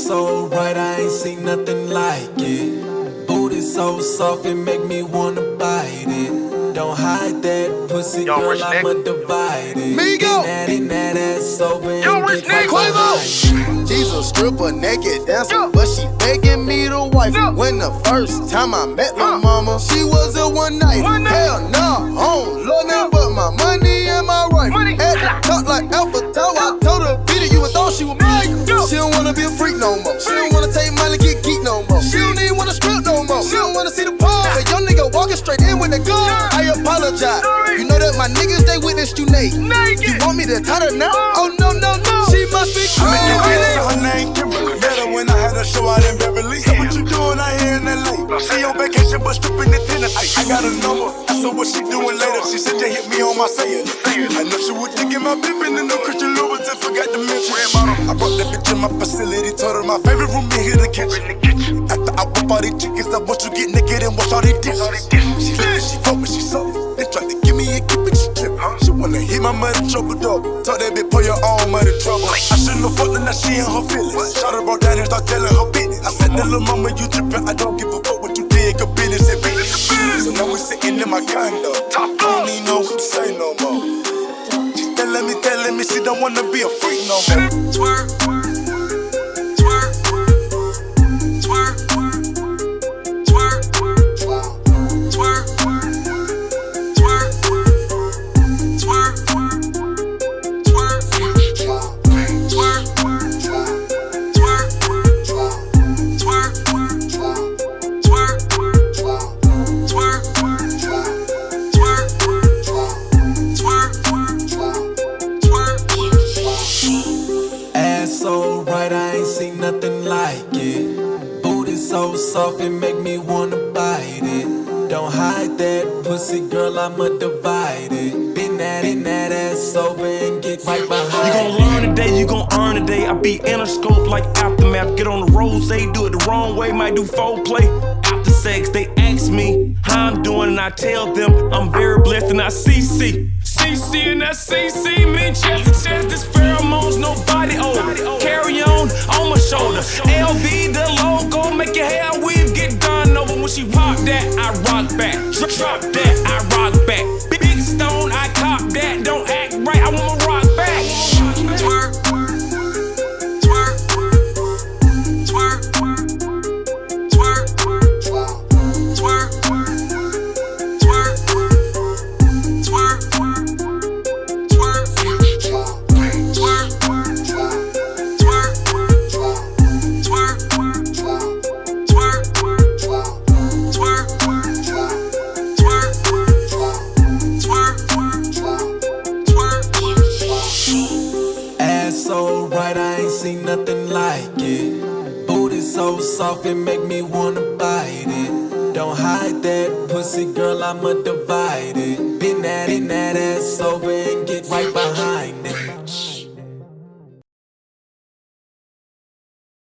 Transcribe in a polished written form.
so right, I ain't seen nothing like it. Booty so soft, it make me wanna bite it. Don't hide that pussy, girl, I'ma divide it. Migo! In that ass over and get right behind it. She's a stripper, naked dancer, but she begging me to wife. When the first time I met my mama, she was a one night. Hell nah, I don't love nothing but my money and my wife. Had to talk like Alpha Tower, I told her, beat it, you would thought she was mine. She don't wanna be a freak no more. She don't wanna take money, get geek no more. She don't even wanna strip no more. She don't wanna see the pole. A young nigga walking straight in with the gun. I apologize. You know that my niggas, they witnessed you naked. You want me to tie her now? Oh no, no, no. She must be crazy. Her name Kimberly. Met her when I had a show out in Beverly. So what you doing out here in LA? She on vacation but stripping in Tennessee. I got a number. Asked her what she doing later. She said they hit me on my cellular. I know she was thinking my pimpin' in the Christian Louboutin. Forgot to mention. I brought that bitch in my facility. Told her my favorite room in here, the kitchen. After I whip all these chickens, I want you get naked and wash all these dishes. She lit, she fuck me, she sold it. They tried to give me a keep it, she trip. She wanna hit my mother trouble dog. Told that bitch, pull your own mother trouble. I shouldn't have fucked her, now she in her feelings. Shot her brought down and start telling her business. I said, little mama, you trippin', I don't give a fuck what you did, cause business is business. So now we sitting in my condo. Don't even know what to say no more. She telling me she don't wanna be a freak no more. Twerk. So right, I ain't seen nothing like it. Booty so soft, it make me wanna bite it. Don't hide that pussy, girl, I'ma divide it. Been that ass over and get right behind it. You gon' learn today, you gon' earn today. I be Interscope like Aftermath. Get on the rose, they do it the wrong way, might do foreplay. After sex, they ask me how I'm doing, and I tell them I'm very blessed, and I CC. CC and that CC mean chest to chest. This pheromones, nobody older. Carry on my shoulder. LV, the logo, make your hair weave get done over. When she rock that, I rock back. Drop that, I rock back. Big stone, I cop that. Don't act right, I wanna rock back. Twerk. So right, I ain't seen nothing like it. Booty so soft, it make me wanna bite it. Don't hide that pussy, girl, I'ma divide it. Been that ass over